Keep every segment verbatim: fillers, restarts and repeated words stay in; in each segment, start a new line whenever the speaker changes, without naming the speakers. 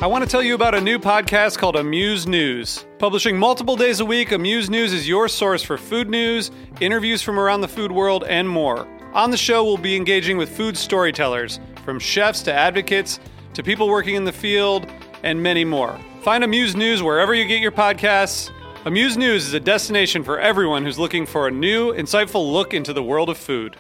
I want to tell you about a new podcast called Amuse News. Publishing multiple days a week, Amuse News is your source for food news, interviews from around the food world, and more. On the show, we'll be engaging with food storytellers, from chefs to advocates to people working in the field, and many more. Find Amuse News wherever you get your podcasts. Amuse News is a destination for everyone who's looking for a new, insightful look into the world of food.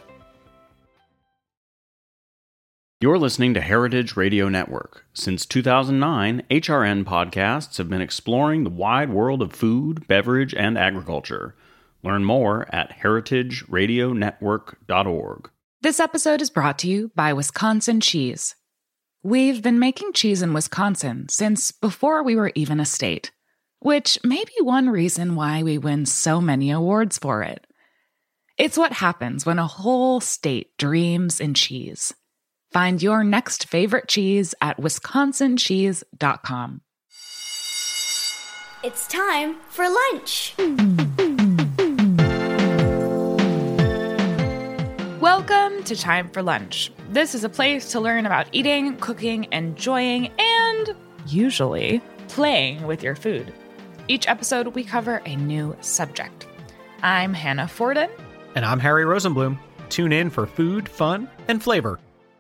You're listening to Heritage Radio Network. Since two thousand nine, H R N podcasts have been exploring the wide world of food, beverage, and agriculture. Learn more at heritage radio network dot org.
This episode is brought to you by Wisconsin Cheese. We've been making cheese in Wisconsin since before we were even a state, which may be one reason why we win so many awards for it. It's what happens when a whole state dreams in cheese. Find your next favorite cheese at wisconsin cheese dot com.
It's time for lunch.
Welcome to Time for Lunch. This is a place to learn about eating, cooking, enjoying, and usually playing with your food. Each episode, we cover a new subject. I'm Hannah Forden.
And I'm Harry Rosenblum. Tune in for food, fun, and flavor.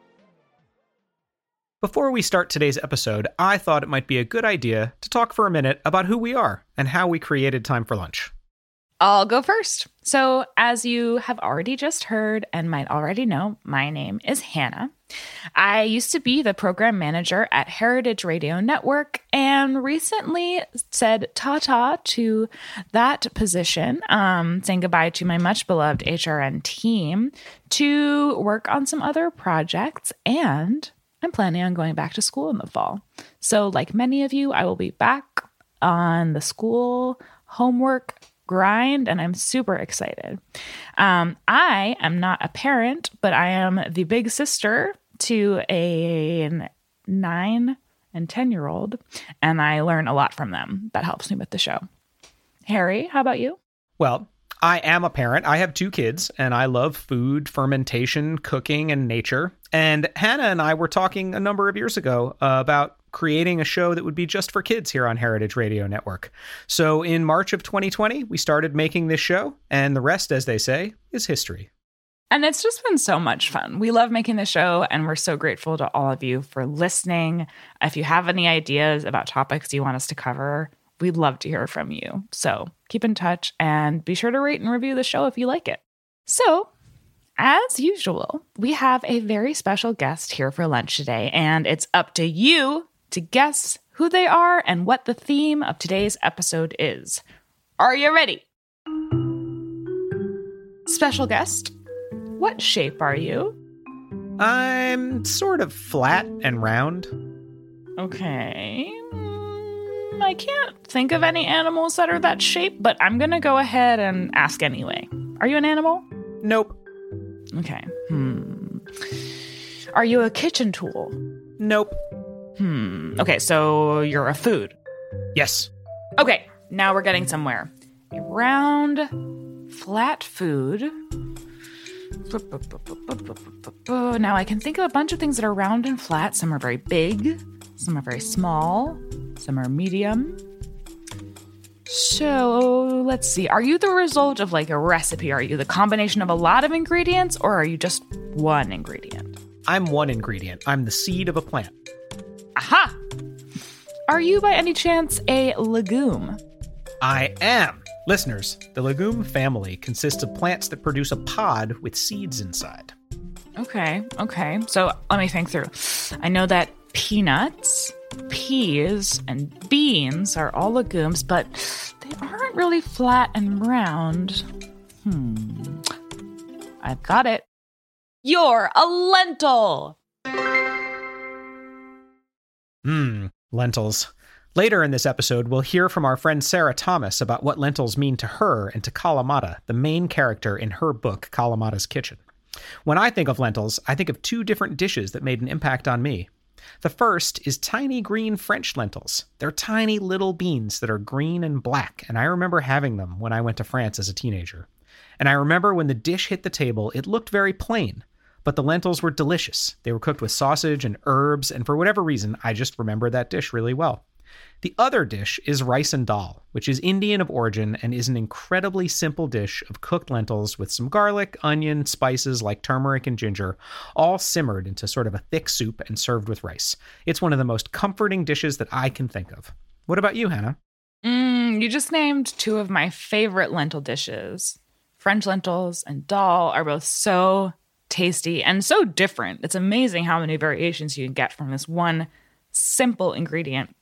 Before we start today's episode, I thought it might be a good idea to talk for a minute about who we are and how we created Time for Lunch.
I'll go first. So, as you have already just heard and might already know, my name is Hannah. I used to be the program manager at Heritage Radio Network and recently said ta-ta to that position, um, saying goodbye to my much beloved H R N team to work on some other projects, and I'm planning on going back to school in the fall. So like many of you, I will be back on the school homework grind, and I'm super excited. Um, I am not a parent, but I am the big sister to a nine and ten-year-old, and I learn a lot from them. That helps me with the show. Harry, how about you?
Well, I am a parent. I have two kids, and I love food, fermentation, cooking, and nature. And Hannah and I were talking a number of years ago uh, about creating a show that would be just for kids here on Heritage Radio Network. So in March of twenty twenty, we started making this show, and the rest, as they say, is history.
And it's just been so much fun. We love making the show, and we're so grateful to all of you for listening. If you have any ideas about topics you want us to cover, we'd love to hear from you. So keep in touch and be sure to rate and review the show if you like it. So, as usual, we have a very special guest here for lunch today, and it's up to you to guess who they are and what the theme of today's episode is. Are you ready? Special guest, what shape are you?
I'm sort of flat and round.
Okay. Mm, I can't think of any animals that are that shape, but I'm going to go ahead and ask anyway. Are you an animal?
Nope.
Okay. Hmm. Are you a kitchen tool?
Nope.
Hmm. Okay, so you're a food.
Yes.
Okay, now we're getting somewhere. A round, flat food. Now I can think of a bunch of things that are round and flat. Some are very big, some are very small, some are medium. So let's see. Are you the result of like a recipe? Are you the combination of a lot of ingredients, or are you just one ingredient?
I'm one ingredient. I'm the seed of a plant.
Aha! Are you by any chance a legume?
I am. Listeners, the legume family consists of plants that produce a pod with seeds inside.
Okay, okay. So let me think through. I know that peanuts, peas, and beans are all legumes, but they aren't really flat and round. Hmm. I've got it. You're a lentil!
Mmm, lentils. Later in this episode, we'll hear from our friend Sarah Thomas about what lentils mean to her and to Kalamata, the main character in her book, Kalamata's Kitchen. When I think of lentils, I think of two different dishes that made an impact on me. The first is tiny green French lentils. They're tiny little beans that are green and black, and I remember having them when I went to France as a teenager. And I remember when the dish hit the table, it looked very plain, But the lentils were delicious. They were cooked with sausage and herbs, and for whatever reason, I just remember that dish really well. The other dish is rice and dal, which is Indian of origin and is an incredibly simple dish of cooked lentils with some garlic, onion, spices like turmeric and ginger, all simmered into sort of a thick soup and served with rice. It's one of the most comforting dishes that I can think of. What about you, Hannah?
Mm, you just named two of my favorite lentil dishes. French lentils and dal are both so tasty and so different. It's amazing how many variations you can get from this one simple ingredient.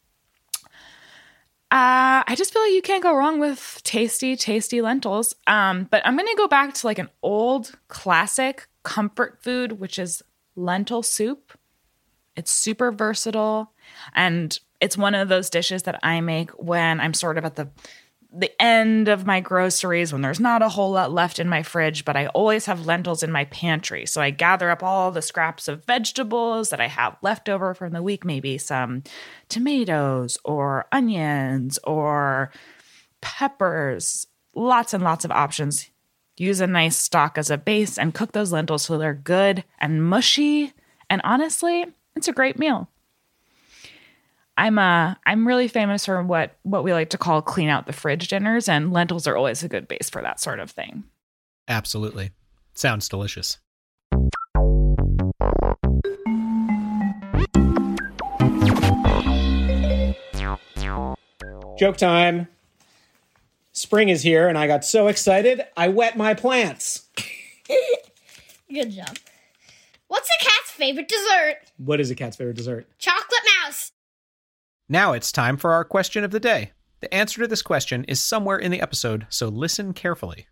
Uh, I just feel like you can't go wrong with tasty, tasty lentils. Um, but I'm going to go back to like an old classic comfort food, which is lentil soup. It's super versatile, and it's one of those dishes that I make when I'm sort of at the the end of my groceries, when there's not a whole lot left in my fridge, but I always have lentils in my pantry. So I gather up all the scraps of vegetables that I have left over from the week, maybe some tomatoes or onions or peppers, lots and lots of options. Use a nice stock as a base and cook those lentils so they're good and mushy. And honestly, it's a great meal. I'm uh I'm really famous for what what we like to call clean out the fridge dinners, and lentils are always a good base for that sort of thing.
Absolutely. Sounds delicious.
Joke time. Spring is here, and I got so excited, I wet my plants.
Good job. What's a cat's favorite dessert?
What is a cat's favorite dessert?
Chocolate mouse.
Now it's time for our question of the day. The answer to this question is somewhere in the episode, so listen carefully.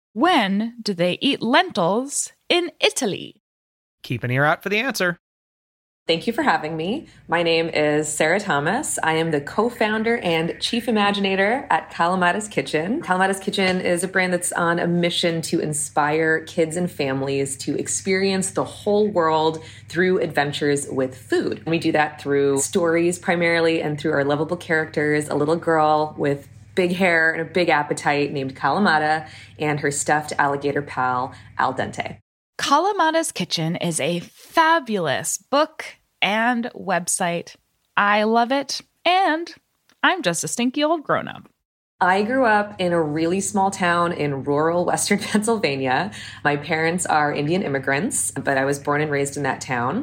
When do they eat lentils in Italy?
Keep an ear out for the answer.
Thank you for having me. My name is Sarah Thomas. I am the co-founder and chief imaginator at Kalamata's Kitchen. Kalamata's Kitchen is a brand that's on a mission to inspire kids and families to experience the whole world through adventures with food. We do that through stories primarily and through our lovable characters, a little girl with big hair and a big appetite named Kalamata and her stuffed alligator pal, Al Dente.
Kalamata's Kitchen is a fabulous book and website. I love it, and I'm just a stinky old grown-up.
I grew up in a really small town in rural Western Pennsylvania. My parents are Indian immigrants, but I was born and raised in that town.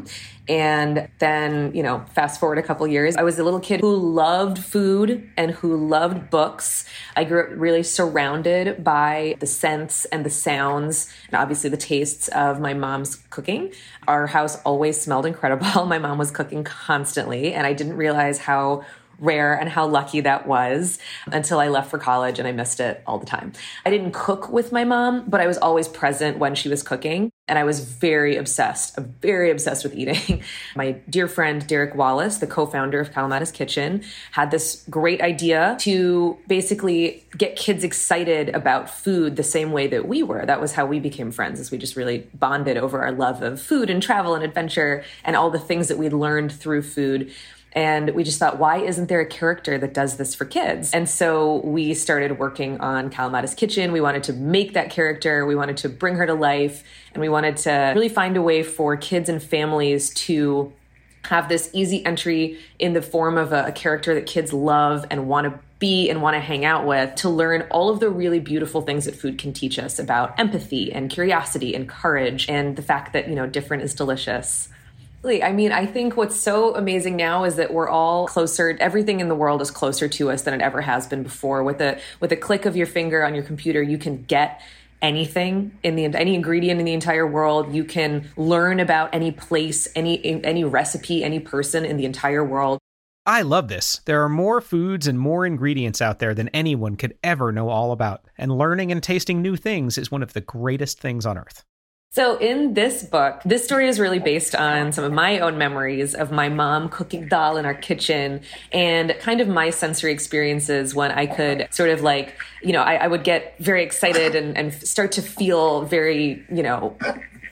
And then, you know, fast forward a couple years, I was a little kid who loved food and who loved books. I grew up really surrounded by the scents and the sounds and obviously the tastes of my mom's cooking. Our house always smelled incredible. My mom was cooking constantly, and I didn't realize how rare and how lucky that was until I left for college and I missed it all the time. I didn't cook with my mom, but I was always present when she was cooking. And I was very obsessed, very obsessed with eating. My dear friend, Derek Wallace, the co-founder of Kalamata's Kitchen, had this great idea to basically get kids excited about food the same way that we were. That was how we became friends, as we just really bonded over our love of food and travel and adventure and all the things that we'd learned through food. And we just thought, why isn't there a character that does this for kids? And so we started working on Kalamata's Kitchen. We wanted to make that character. We wanted to bring her to life. And we wanted to really find a way for kids and families to have this easy entry in the form of a, a character that kids love and want to be and want to hang out with, to learn all of the really beautiful things that food can teach us about empathy and curiosity and courage and the fact that, you know, different is delicious. I mean, I think what's so amazing now is that we're all closer. Everything in the world is closer to us than it ever has been before. With a with a click of your finger on your computer, you can get anything in the any ingredient in the entire world. You can learn about any place, any any recipe, any person in the entire world.
I love this. There are more foods and more ingredients out there than anyone could ever know all about. And learning and tasting new things is one of the greatest things on earth.
So in this book, this story is really based on some of my own memories of my mom cooking dal in our kitchen and kind of my sensory experiences when I could sort of like, you know, I, I would get very excited and, and start to feel very, you know,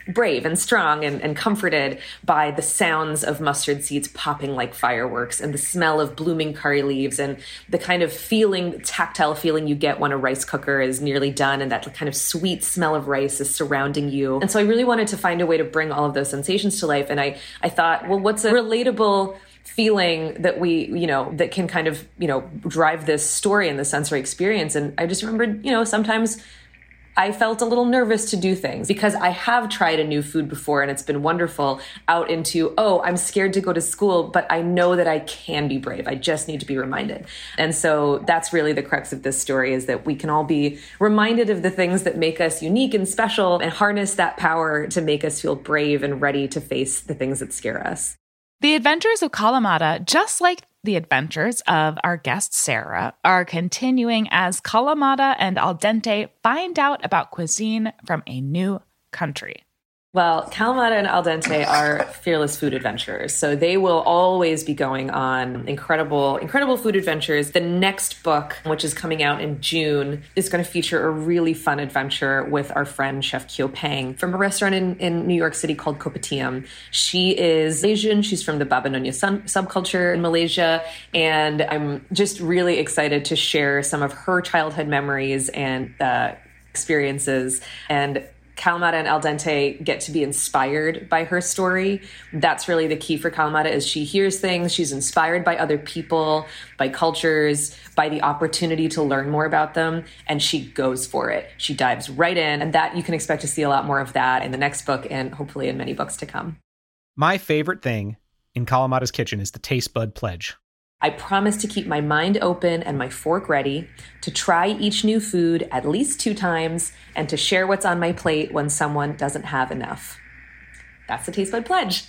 brave and strong and, and comforted by the sounds of mustard seeds popping like fireworks and the smell of blooming curry leaves and the kind of feeling, tactile feeling you get when a rice cooker is nearly done and that kind of sweet smell of rice is surrounding you. And so I really wanted to find a way to bring all of those sensations to life. And I, I thought, well, what's a relatable feeling that we, you know, that can kind of, you know, drive this story and the sensory experience. And I just remembered, you know, sometimes I felt a little nervous to do things because I have tried a new food before and it's been wonderful, out into, oh, I'm scared to go to school, but I know that I can be brave. I just need to be reminded. And so that's really the crux of this story, is that we can all be reminded of the things that make us unique and special and harness that power to make us feel brave and ready to face the things that scare us.
The adventures of Kalamata, just like the adventures of our guest Sarah, are continuing as Kalamata and Al Dente find out about cuisine from a new country.
Well, Kalamata and Al Dente are fearless food adventurers. So they will always be going on incredible, incredible food adventures. The next book, which is coming out in June, is going to feature a really fun adventure with our friend Chef Kyo Pang from a restaurant in, in New York City called Kopitiam. She is Malaysian. She's from the Babanonia subculture in Malaysia. And I'm just really excited to share some of her childhood memories and uh, experiences. And Kalamata and Al Dente get to be inspired by her story. That's really the key for Kalamata, is she hears things, she's inspired by other people, by cultures, by the opportunity to learn more about them, and she goes for it. She dives right in, and that you can expect to see a lot more of that in the next book and hopefully in many books to come.
My favorite thing in Kalamata's kitchen is the Taste Bud Pledge.
I promise to keep my mind open and my fork ready, to try each new food at least two times, and to share what's on my plate when someone doesn't have enough. That's the Taste Bud Pledge.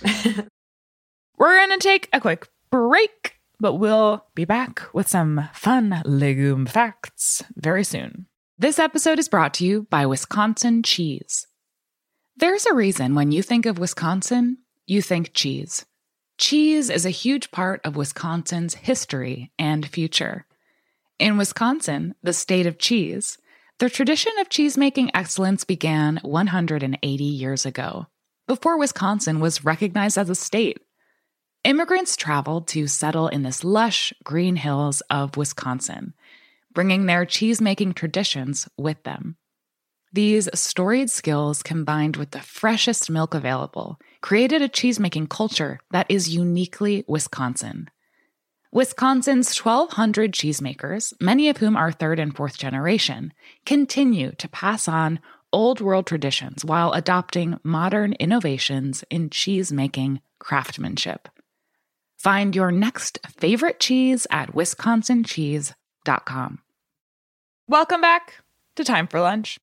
We're going to take a quick break, but we'll be back with some fun legume facts very soon. This episode is brought to you by Wisconsin Cheese. There's a reason when you think of Wisconsin, you think cheese. Cheese is a huge part of Wisconsin's history and future. In Wisconsin, the state of cheese, the tradition of cheese-making excellence began one hundred eighty years ago, before Wisconsin was recognized as a state. Immigrants traveled to settle in this lush green hills of Wisconsin, bringing their cheese-making traditions with them. These storied skills, combined with the freshest milk available, created a cheesemaking culture that is uniquely Wisconsin. Wisconsin's twelve hundred cheesemakers, many of whom are third and fourth generation, continue to pass on old world traditions while adopting modern innovations in cheesemaking craftsmanship. Find your next favorite cheese at wisconsin cheese dot com. Welcome back to Time for Lunch.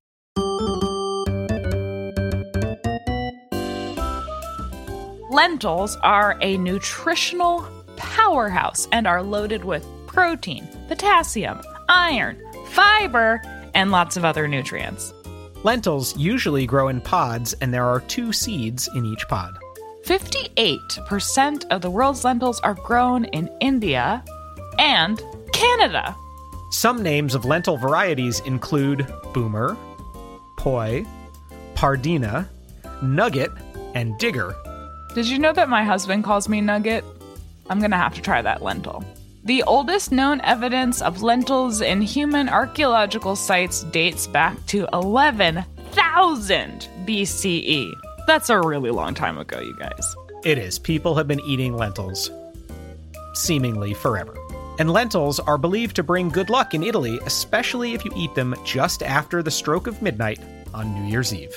Lentils are a nutritional powerhouse and are loaded with protein, potassium, iron, fiber, and lots of other nutrients.
Lentils usually grow in pods, and there are two seeds in each pod.
fifty-eight percent of the world's lentils are grown in India and Canada.
Some names of lentil varieties include boomer, poi, pardina, nugget, and digger.
Did you know that my husband calls me Nugget? I'm going to have to try that lentil. The oldest known evidence of lentils in human archaeological sites dates back to eleven thousand B C E. That's a really long time ago, you guys.
It is. People have been eating lentils seemingly forever. And lentils are believed to bring good luck in Italy, especially if you eat them just after the stroke of midnight on New Year's Eve.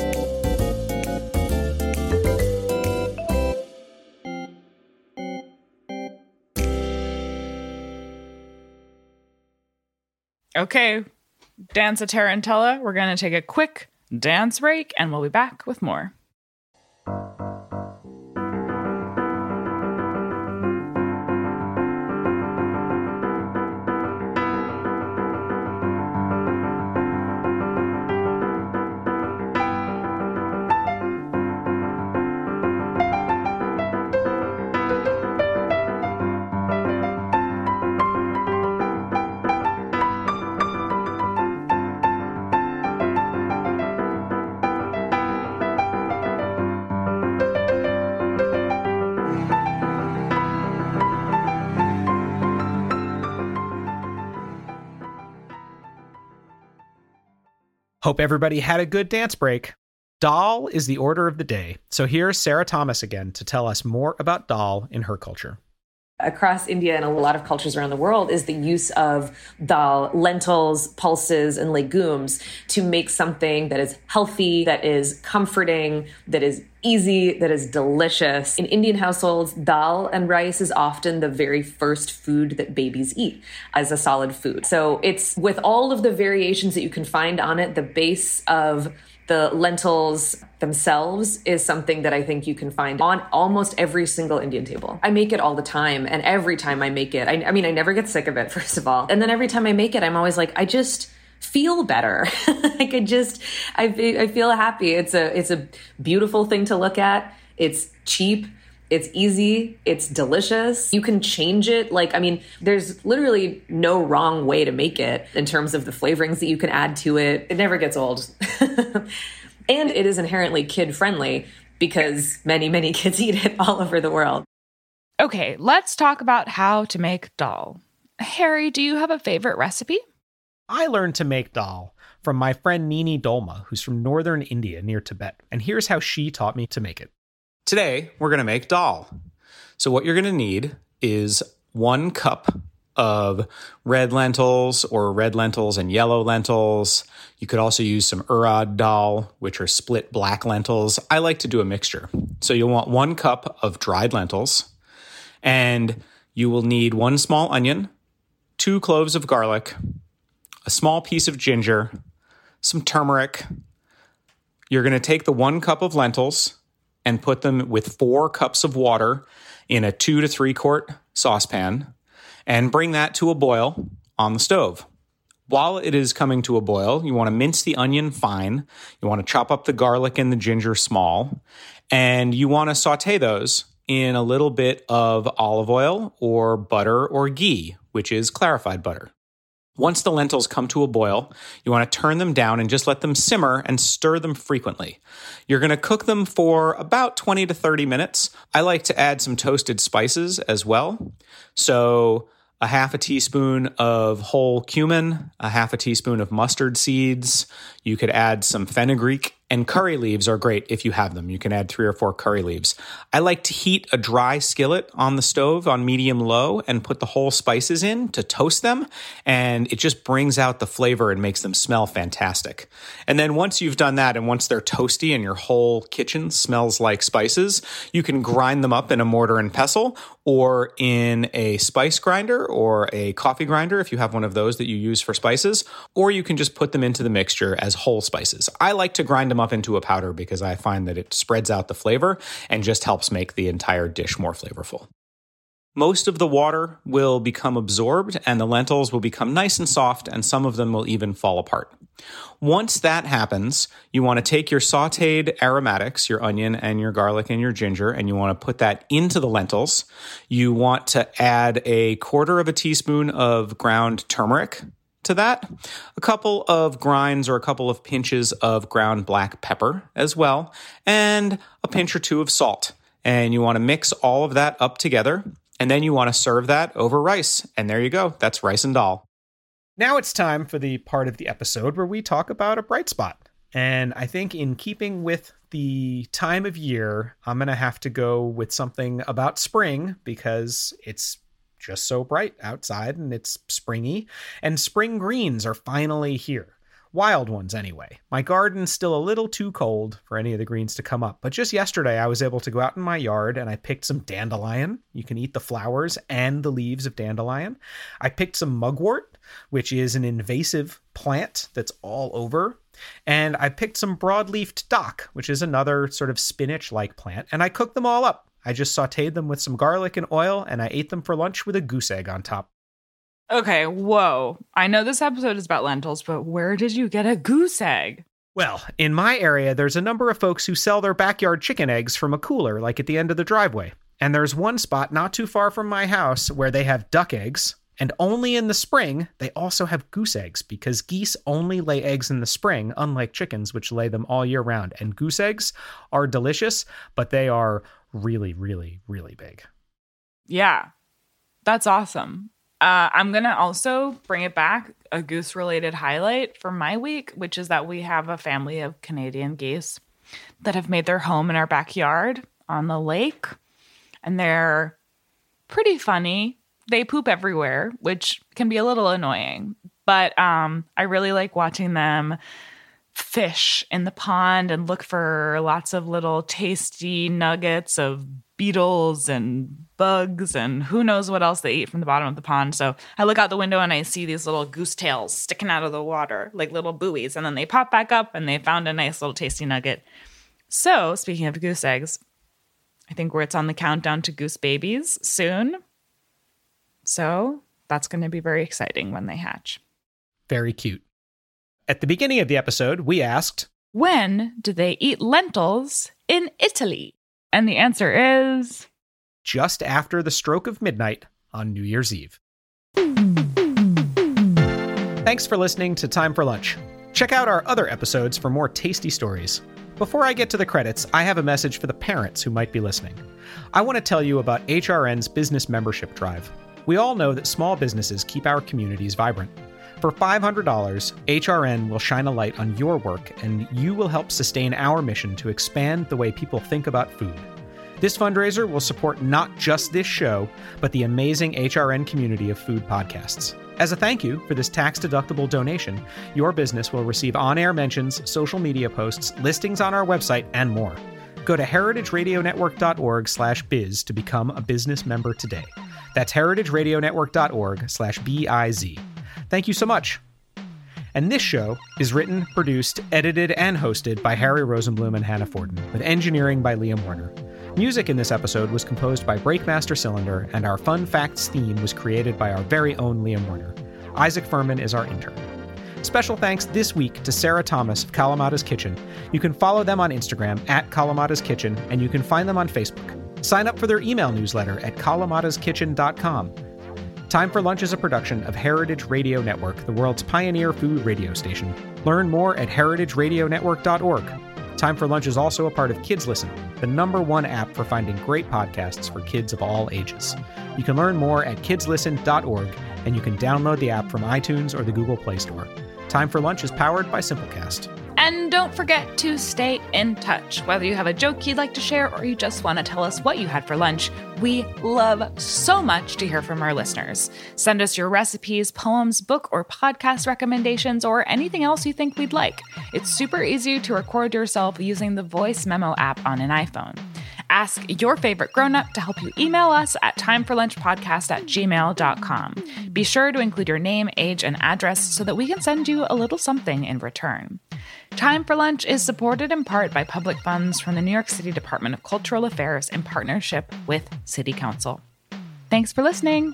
Okay, Dance a Tarantella. We're going to take a quick dance break, and we'll be back with more.
Hope everybody had a good dance break. Dal is the order of the day. So here's Sarah Thomas again to tell us more about dal in her culture.
Across India and a lot of cultures around the world is the use of dal, lentils, pulses, and legumes to make something that is healthy, that is comforting, that is easy, that is delicious. In Indian households, dal and rice is often the very first food that babies eat as a solid food. So it's with all of the variations that you can find on it, the base of the lentils themselves is something that I think you can find on almost every single Indian table. I make it all the time, and every time I make it, I, I mean, I never get sick of it, first of all. And then every time I make it, I'm always like, I just feel better. I could just, I, I feel happy. It's a, it's a beautiful thing to look at. It's cheap. It's easy. It's delicious. You can change it. Like, I mean, there's literally no wrong way to make it in terms of the flavorings that you can add to it. It never gets old. And it is inherently kid-friendly because many, many kids eat it all over the world.
Okay, let's talk about how to make dal. Harry, do you have a favorite recipe?
I learned to make dal from my friend Nini Dolma, who's from northern India near Tibet. And here's how she taught me to make it.
Today, we're going to make dal. So what you're going to need is one cup of red lentils or red lentils and yellow lentils. You could also use some urad dal, which are split black lentils. I like to do a mixture. So you'll want one cup of dried lentils, and you will need one small onion, two cloves of garlic, a small piece of ginger, some turmeric. You're going to take the one cup of lentils and put them with four cups of water in a two to three quart saucepan and bring that to a boil on the stove. While it is coming to a boil, you want to mince the onion fine. You want to chop up the garlic and the ginger small, and you want to saute those in a little bit of olive oil or butter or ghee, which is clarified butter. Once the lentils come to a boil, you want to turn them down and just let them simmer and stir them frequently. You're going to cook them for about twenty to thirty minutes. I like to add some toasted spices as well. So a half a teaspoon of whole cumin, a half a teaspoon of mustard seeds. You could add some fenugreek, and curry leaves are great if you have them. You can add three or four curry leaves. I like to heat a dry skillet on the stove on medium low and put the whole spices in to toast them, and it just brings out the flavor and makes them smell fantastic. And then once you've done that, and once they're toasty and your whole kitchen smells like spices, you can grind them up in a mortar and pestle or in a spice grinder or a coffee grinder if you have one of those that you use for spices, or you can just put them into the mixture as whole spices. I like to grind them up into a powder because I find that it spreads out the flavor and just helps make the entire dish more flavorful. Most of the water will become absorbed and the lentils will become nice and soft, and some of them will even fall apart. Once that happens, you want to take your sauteed aromatics, your onion and your garlic and your ginger, and you want to put that into the lentils. You want to add a quarter of a teaspoon of ground turmeric to that, a couple of grinds or a couple of pinches of ground black pepper as well, and a pinch or two of salt. And you want to mix all of that up together, and then you want to serve that over rice. And there you go. That's rice and dal.
Now it's time for the part of the episode where we talk about a bright spot. And I think in keeping with the time of year, I'm going to have to go with something about spring because it's just so bright outside and it's springy, and spring greens are finally here. Wild ones anyway. My garden's still a little too cold for any of the greens to come up, but just yesterday I was able to go out in my yard and I picked some dandelion. You can eat the flowers and the leaves of dandelion. I picked some mugwort, which is an invasive plant that's all over. And I picked some broadleafed dock, which is another sort of spinach-like plant, and I cooked them all up. I just sauteed them with some garlic and oil, and I ate them for lunch with a goose egg on top.
Okay, whoa. I know this episode is about lentils, but where did you get a goose egg?
Well, in my area, there's a number of folks who sell their backyard chicken eggs from a cooler, like at the end of the driveway. And there's one spot not too far from my house where they have duck eggs. And only in the spring, they also have goose eggs, because geese only lay eggs in the spring, unlike chickens, which lay them all year round. And goose eggs are delicious, but they are really, really, really big.
Yeah, that's awesome. Uh, I'm going to also bring it back, a goose-related highlight for my week, which is that we have a family of Canadian geese that have made their home in our backyard on the lake. And they're pretty funny. They poop everywhere, which can be a little annoying. But um, I really like watching them fish in the pond and look for lots of little tasty nuggets of beetles and bugs and who knows what else they eat from the bottom of the pond. So I look out the window and I see these little goose tails sticking out of the water like little buoys, and then they pop back up and they found a nice little tasty nugget. So speaking of goose eggs, I think where it's on the countdown to goose babies soon. So that's going to be very exciting when they hatch.
Very cute. At the beginning of the episode, we asked,
when do they eat lentils in Italy? And the answer is...
just after the stroke of midnight on New Year's Eve. Thanks for listening to Time for Lunch. Check out our other episodes for more tasty stories. Before I get to the credits, I have a message for the parents who might be listening. I want to tell you about H R N's Business Membership Drive. We all know that small businesses keep our communities vibrant. For five hundred dollars, H R N will shine a light on your work, and you will help sustain our mission to expand the way people think about food. This fundraiser will support not just this show, but the amazing H R N community of food podcasts. As a thank you for this tax-deductible donation, your business will receive on-air mentions, social media posts, listings on our website, and more. Go to heritageradionetwork.org slash biz to become a business member today. That's heritageradionetwork.org slash B-I-Z. Thank you so much. And this show is written, produced, edited, and hosted by Harry Rosenblum and Hannah Forden, with engineering by Liam Werner. Music in this episode was composed by Breakmaster Cylinder, and our Fun Facts theme was created by our very own Liam Werner. Isaac Furman is our intern. Special thanks this week to Sarah Thomas of Kalamata's Kitchen. You can follow them on Instagram at Kalamata's Kitchen, and you can find them on Facebook. Sign up for their email newsletter at kalamatas kitchen dot com. Time for Lunch is a production of Heritage Radio Network, the world's pioneer food radio station. Learn more at heritage radio network dot org. Time for Lunch is also a part of Kids Listen, the number one app for finding great podcasts for kids of all ages. You can learn more at kids listen dot org, and you can download the app from iTunes or the Google Play Store. Time for Lunch is powered by Simplecast.
And don't forget to stay in touch. Whether you have a joke you'd like to share or you just want to tell us what you had for lunch, we love so much to hear from our listeners. Send us your recipes, poems, book or podcast recommendations, or anything else you think we'd like. It's super easy to record yourself using the voice memo app on an iPhone. Ask your favorite grown-up to help you email us at timeforlunchpodcast at gmail dot com. Be sure to include your name, age, and address so that we can send you a little something in return. Time for Lunch is supported in part by public funds from the New York City Department of Cultural Affairs in partnership with City Council. Thanks for listening.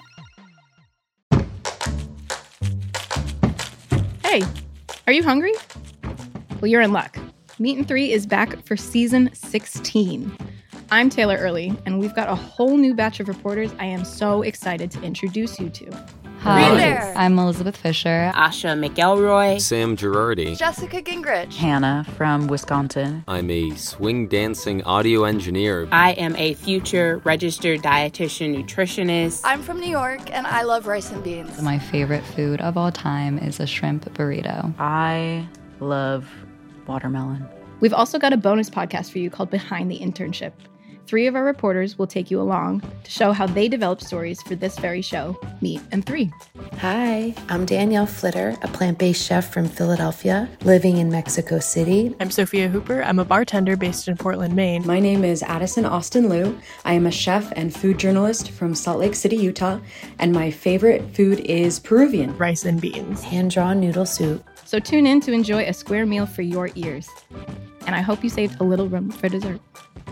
Hey, are you hungry? Well, you're in luck. Meat and Three is back for season sixteen. I'm Taylor Early, and we've got a whole new batch of reporters I am so excited to introduce you to.
Hi, I'm Elizabeth Fisher.
Asha McElroy.
Sam Girardi.
Jessica Gingrich.
Hannah from Wisconsin.
I'm a swing dancing audio engineer.
I am a future registered dietitian nutritionist.
I'm from New York, and I love rice and beans.
My favorite food of all time is a shrimp burrito.
I love watermelon.
We've also got a bonus podcast for you called Behind the Internship. Three of our reporters will take you along to show how they develop stories for this very show, Meat and Three.
Hi, I'm Danielle Flitter, a plant-based chef from Philadelphia, living in Mexico City.
I'm Sophia Hooper. I'm a bartender based in Portland, Maine.
My name is Addison Austin Liu. I am a chef and food journalist from Salt Lake City, Utah, and my favorite food is Peruvian.
Rice and beans.
Hand-drawn noodle soup.
So tune in to enjoy a square meal for your ears. And I hope you saved a little room for dessert.